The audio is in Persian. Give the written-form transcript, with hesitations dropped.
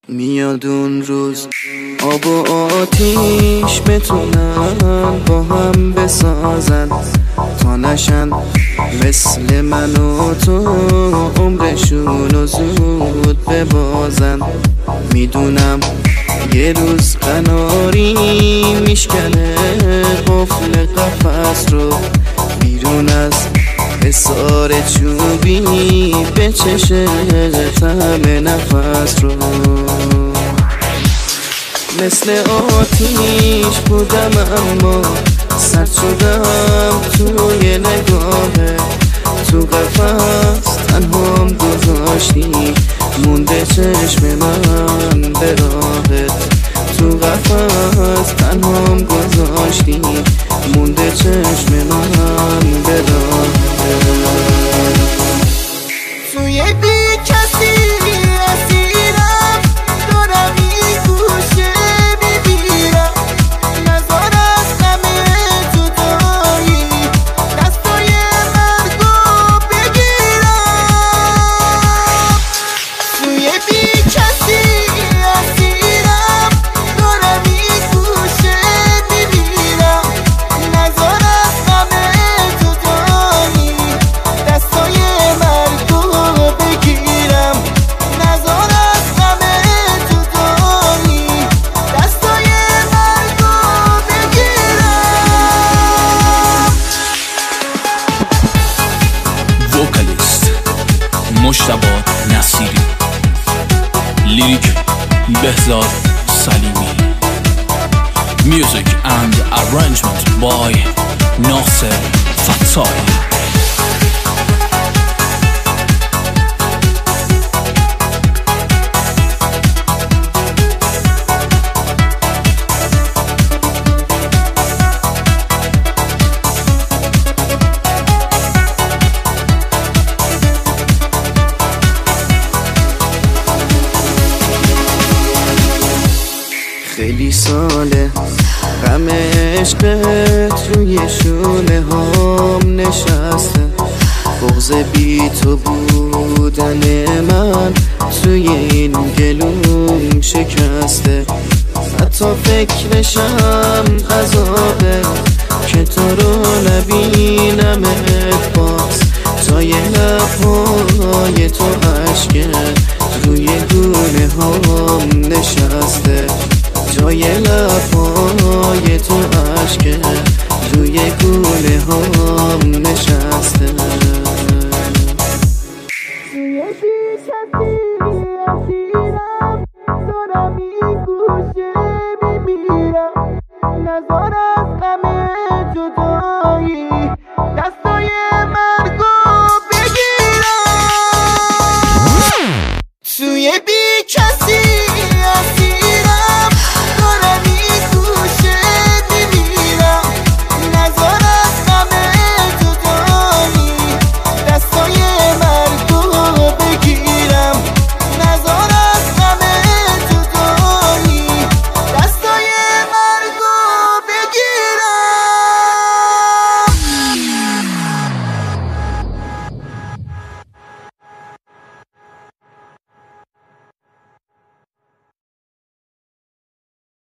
میاد اون روز آب و آتیش بتونن با هم بسازن تا نشن مثل من و تو عمرشون زود ببازن. میدونم یه روز قناری میشکنه قفل قفس رو، بیرون از حصار چوبی بچشه طعم نفس رو. مثل آتیش بودم اما سرد شدم توی نگاهه، تو قفس تنهام گذاشتی مونده چشم من به راهت، تو قفس تنهام گذاشتی مونده چشم من به راهت. توی بی کسی اسیرم دارم این گوشه میگیرم، نزار از همه جدایی دستای مرگو بگیرم. توی بی کسی اسیرم دارم این گوشه میگیرم، نزار از همه جدایی دستای مرگو بگیرم، نزار از همه جدایی دستای مرگو بگیرم. وکالیست مجتبی نصیری، لیریک بهزاد سلیمی، میوزیک اند ارنجمنت بای ناصر فتاحی. خیلی ساله غم عشقت روی شونه هام نشسته، بغض بی تو بودن من توی این گلوم شکسته. حتی فکرشم عذابه که تو رو نبینمت باز، جای لبهای تو عشقه روی گونه هام نشسته، جای لبهای تو عشقه روی گونه هام نشسته.